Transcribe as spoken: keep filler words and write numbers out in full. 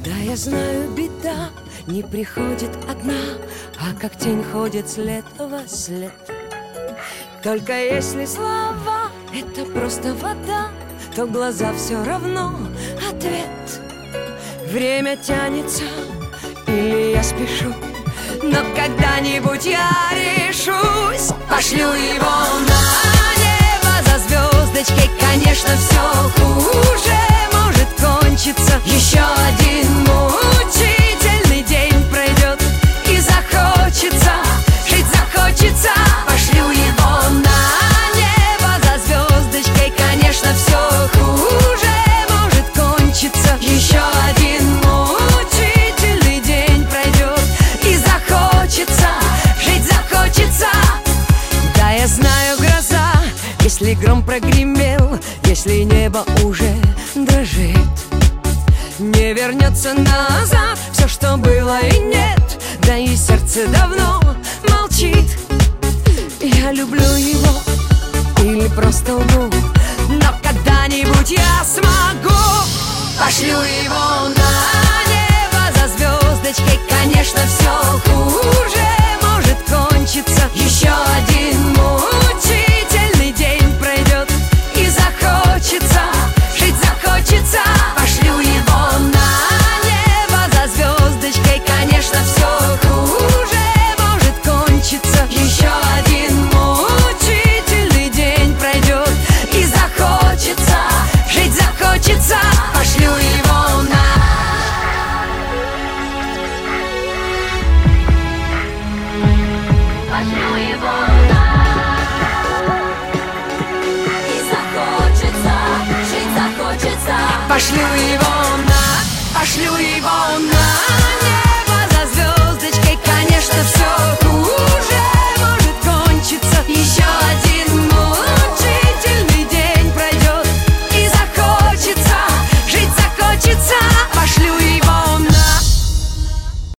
Да, я знаю, беда не приходит одна, а как тень ходит след во след. Только если слова — это просто вода, то глаза все равно ответ. Время тянется, или я спешу, но когда-нибудь я решусь. Пошлю его на небо за звездочкой. Конечно, все хуже может кончиться. Еще один мучительный день пройдет, и захочется, жить захочется. Пошлю его на небо за звездочкой. Конечно, все хуже может кончиться. Еще один мучительный день пройдет, и захочется, жить захочется. Да, я знаю, гроза, если гром прогремел, если небо уже дрожит, не вернется назад все, что было и нет. Да и сердце давно молчит. Я люблю его или просто лгу, но когда-нибудь я смогу. Пошлю его на небо за звездочкой. Конечно, все хуже может кончиться. Еще один мучительный день пройдет, и захочется, жить захочется. Пошлю его на небо за звездочкой. Конечно, все хуже может кончиться. Еще один мучительный день пройдет, и захочется, жить захочется. Пошлю его на... Пошлю его на... И захочется, жить захочется. Пошлю его на... Пошлю его на...